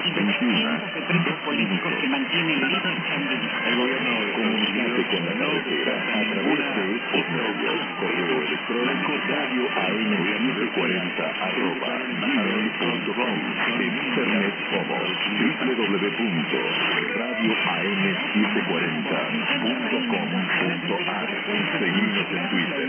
21. Secretos políticos que mantiene el líder sandinista. El gobierno comunicate con la carretera a través de estos medios. Correo electrónico radioam740@gmail.com. En internet somos www.radioam740.com.ar. Seguimos en Twitter